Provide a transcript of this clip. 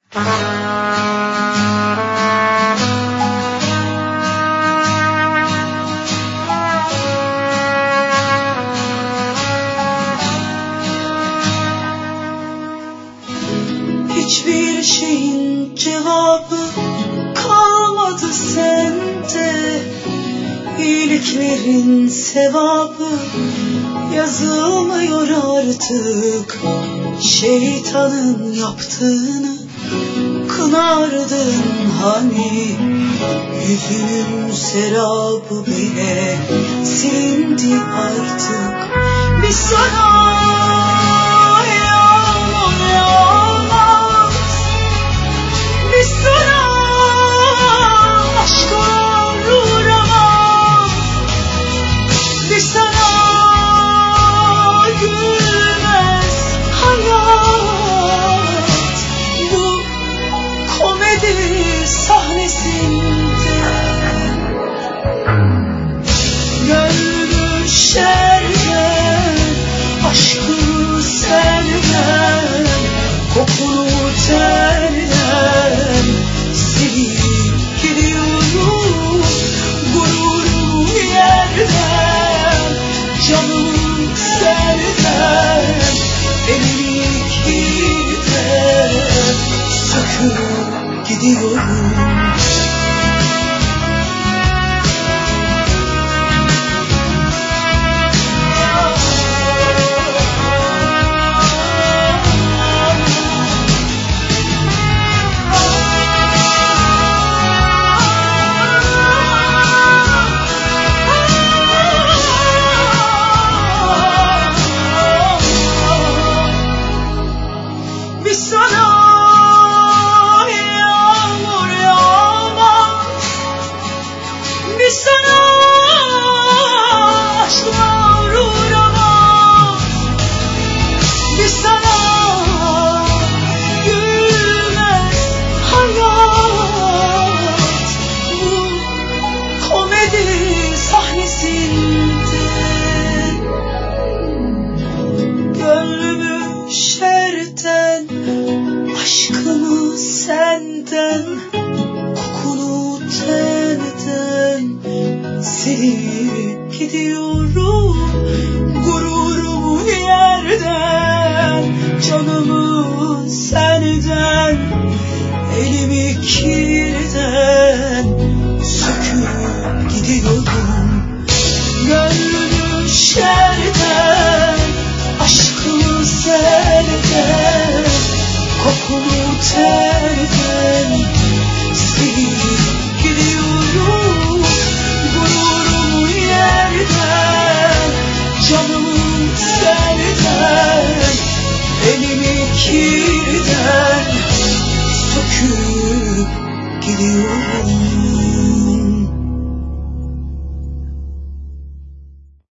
Hiçbir şeyin cevabı kalmadı sende, iyiliklerin sevabı yazılmıyor artık. Şeytanın yaptığını kınardın hani, yüzünün serabı bile silindi artık. Biz sana yağmur yağmaz, biz sana aşklar uğramaz, biz sana gülmez hayat. Bu komedi sahnesinde gönlü şerden, aşkı senden, kokunu terden silip gidiyorum. Gururum yerden, canım senden, elimi kirden söküp gidiyorum. Biz sana yağmur yağmaz, biz sana aşklar uğramaz, biz sana gülmez hayat. Bu komedi sahnesinde gönlümü şerden, aşkımı senden, kokunu teneden silip gidiyorum. Gururumu yerden, canımı senden, elimi kirden söküp gidiyorum. Gönlümü şerden, aşkımı senden, kokunu